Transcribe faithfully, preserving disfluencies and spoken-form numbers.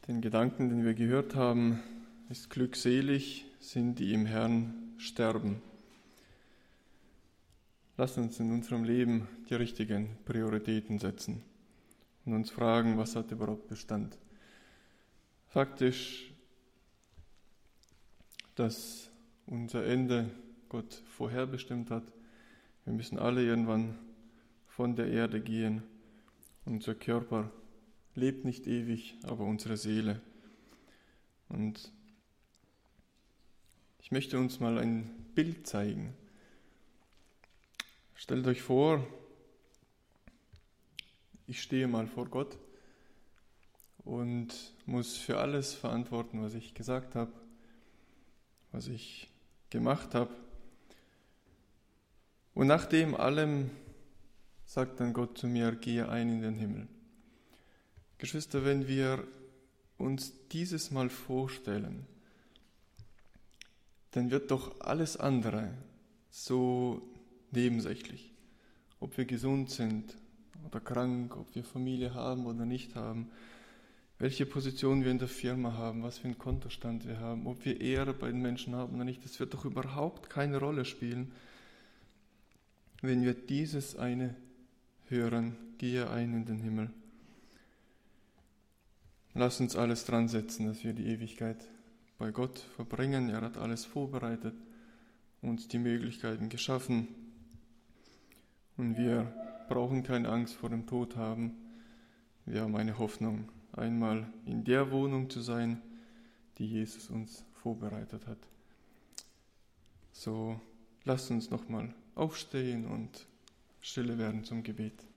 Den Gedanken, den wir gehört haben, ist glückselig sind, die im Herrn sterben. Lasst uns in unserem Leben die richtigen Prioritäten setzen und uns fragen, was hat überhaupt Bestand. Faktisch, dass unser Ende Gott vorherbestimmt hat. Wir müssen alle irgendwann von der Erde gehen. Unser Körper lebt nicht ewig, aber unsere Seele. Und ich möchte uns mal ein Bild zeigen. Stellt euch vor, ich stehe mal vor Gott und muss für alles verantworten, was ich gesagt habe, was ich gemacht habe. Und nach dem allem sagt dann Gott zu mir, gehe ein in den Himmel. Geschwister, wenn wir uns dieses Mal vorstellen, dann wird doch alles andere so nebensächlich. Ob wir gesund sind oder krank, ob wir Familie haben oder nicht haben, welche Position wir in der Firma haben, was für einen Kontostand wir haben, ob wir Ehre bei den Menschen haben oder nicht, das wird doch überhaupt keine Rolle spielen, wenn wir dieses eine hören, gehe ein in den Himmel. Lass uns alles dran setzen, dass wir die Ewigkeit bei Gott verbringen. Er hat alles vorbereitet, uns die Möglichkeiten geschaffen. Und wir brauchen keine Angst vor dem Tod haben. Wir haben eine Hoffnung, einmal in der Wohnung zu sein, die Jesus uns vorbereitet hat. So, lasst uns nochmal aufstehen und stille werden zum Gebet.